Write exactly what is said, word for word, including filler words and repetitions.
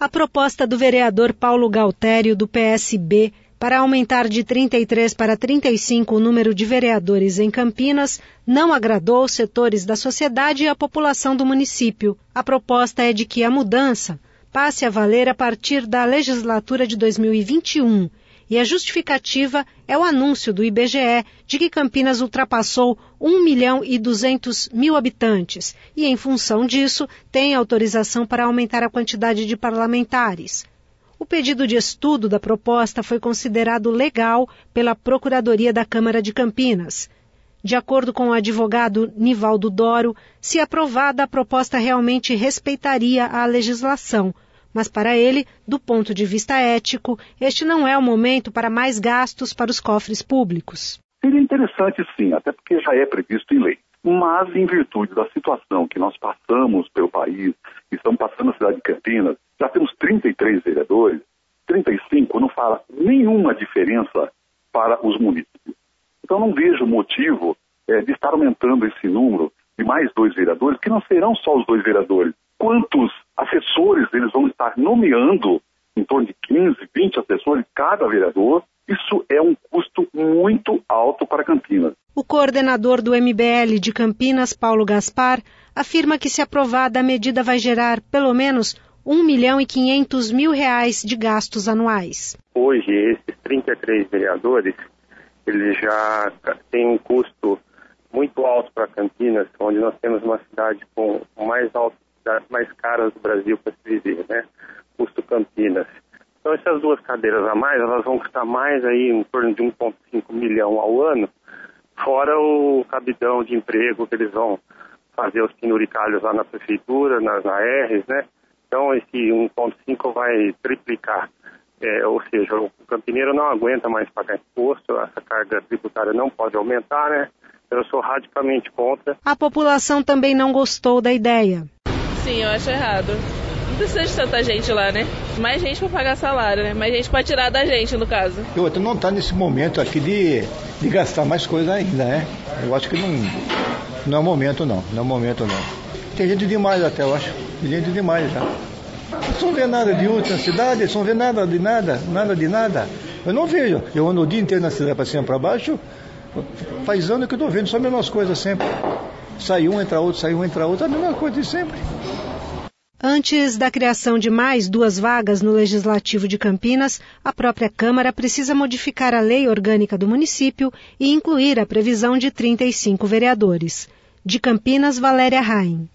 A proposta do vereador Paulo Galtério, do P S B, para aumentar de trinta e três para trinta e cinco o número de vereadores em Campinas não agradou os setores da sociedade e a população do município. A proposta é de que a mudança passe a valer a partir da legislatura de dois mil e vinte e um. E a justificativa é o anúncio do I B G E de que Campinas ultrapassou um milhão e duzentos mil habitantes e, em função disso, tem autorização para aumentar a quantidade de parlamentares. O pedido de estudo da proposta foi considerado legal pela Procuradoria da Câmara de Campinas. De acordo com o advogado Nivaldo Doro, se aprovada, a proposta realmente respeitaria a legislação. Mas para ele, do ponto de vista ético, este não é o momento para mais gastos para os cofres públicos. Seria interessante sim, até porque já é previsto em lei. Mas em virtude da situação que nós passamos pelo país, estamos passando na cidade de Campinas, já temos trinta e três vereadores, trinta e cinco não faz nenhuma diferença para os municípios. Então não vejo motivo é, de estar aumentando esse número de mais dois vereadores, que não serão só os dois vereadores. Quantos assessores eles vão estar nomeando, em torno de quinze, vinte assessores cada vereador? Isso é um custo muito alto para Campinas. O coordenador do M B L de Campinas, Paulo Gaspar, afirma que, se aprovada, a medida vai gerar pelo menos um milhão e quinhentos mil reais de gastos anuais. Hoje, esses trinta e três vereadores, eles já têm um custo muito alto para Campinas, onde nós temos uma cidade com mais alto, mais caras do Brasil para se viver, né? Custo Campinas. Então, essas duas cadeiras a mais, elas vão custar mais aí em torno de um vírgula cinco milhão ao ano, fora o cabidão de emprego que eles vão fazer os penduricalhos lá na prefeitura, nas A Rs, né? Então, esse um vírgula cinco vai triplicar. É, ou seja, o campineiro não aguenta mais pagar imposto, essa carga tributária não pode aumentar, né? Eu sou radicalmente contra. A população também não gostou da ideia. Sim, eu acho errado. Não precisa de tanta gente lá, né? Mais gente para pagar salário, né? Mais gente para tirar da gente, no caso. E outra, não está nesse momento aqui de, de gastar mais coisa ainda, né? Eu acho que não, não é o momento, não. Não é o momento, não. Tem gente demais até, eu acho. Tem gente demais já. Eles não vê nada de útil na cidade, eles não vê nada de nada, nada de nada. Eu não vejo. Eu ando o dia inteiro na cidade para cima e para baixo. Faz anos que eu estou vendo só as mesmas coisas sempre. Sai um, entra outro, sai um, entra outro, a mesma coisa de sempre. Antes da criação de mais duas vagas no Legislativo de Campinas, a própria Câmara precisa modificar a lei orgânica do município e incluir a previsão de trinta e cinco vereadores. De Campinas, Valéria Raim.